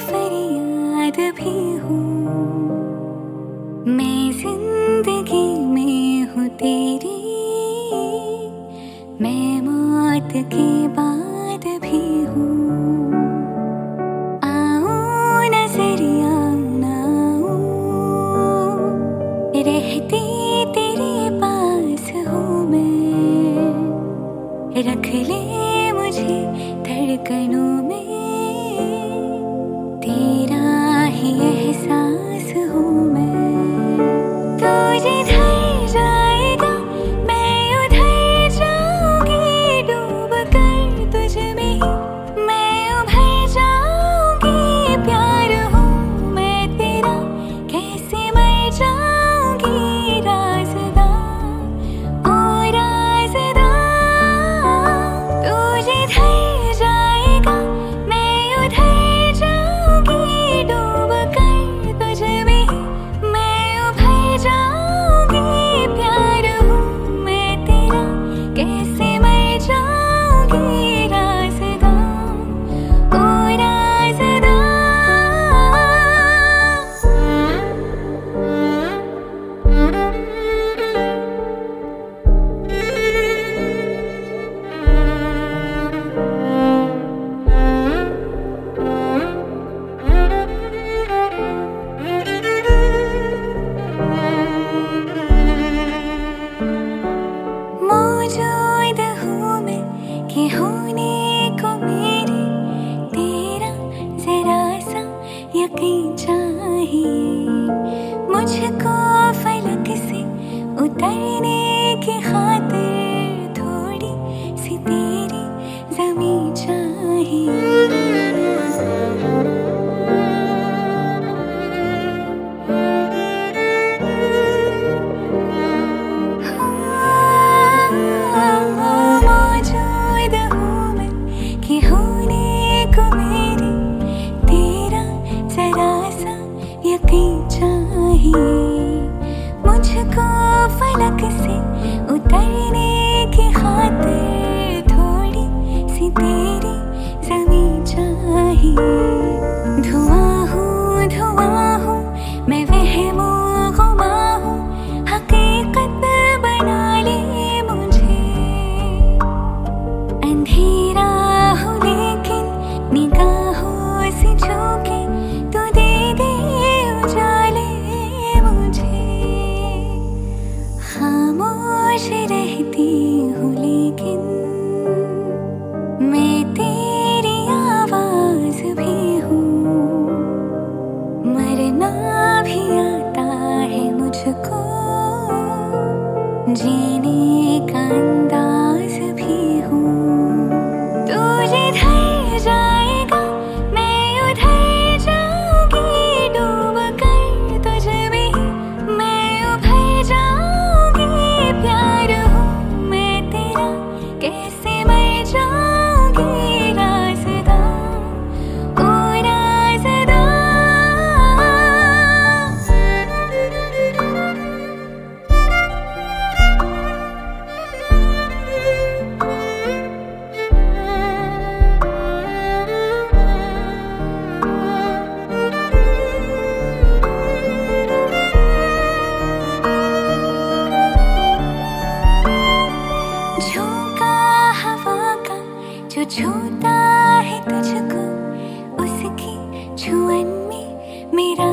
फरियाद भी हूँ, मैं जिंदगी में हूँ तेरी, मैं मौत के बाद भी हूँ। आऊँ नजरिया ना आऊँ, रहती तेरे पास हूँ मैं, रख ले मुझे धड़कनों में, तेरा ही एहसास हूँ मैं। तू जिधर जाएगा मैं उधर जाऊंगी, डूब कर तुझ में ही मैं उभर जाऊंगी। प्यार हूँ मैं तेरा, कैसे मर जाऊंगी। राज़दां ओ राज़दां, तू जिधर जाएगा मैं उधर जाऊंगी, डूब कर तुझ में ही मैं उभर जाऊंगी। प्यार हूँ मैं तेरा, कैसे मर जाऊंगी। राज़दां ओ राज़दां। मौजूद हूँ मैं कि होने को मेरे, तेरा जरा सा यकीन चाहिए। मुझको फलक से उतरने की खातिर थोड़ी सी तेरी ज़मीं चाहिए। मौजूद हूँ मैं कि होने को मेरे, तेरा जरा सा यकीन चाहिए। मुझको फलक से उतरने की खातिर थोड़ी सी तेरी ज़मीं चाहिए। धुआं हूँ मैं, वहमो गुमा हूँ, हकीकत बना ले मुझे। अंधेरा हूँ लेकिन निगाहों से छूके तू दे दे उजाले मुझे। खामोश रहती हूँ लेकिन मैं तेरी आवाज़ भी हूँ, मरना भी आता है मुझको, जीने का अंदाज भी हूँ। तू जिधर जाएगा मैं उधर जाऊंगी, डूब कर तुझ में ही मैं उभर जाऊंगी। प्यार हूँ मैं तेरा, कैसे मर जाऊंगी। राज़दां ओ राज़दां। झोंका हवा का जो छूता है तुझको, उसकी छुअन में मेरा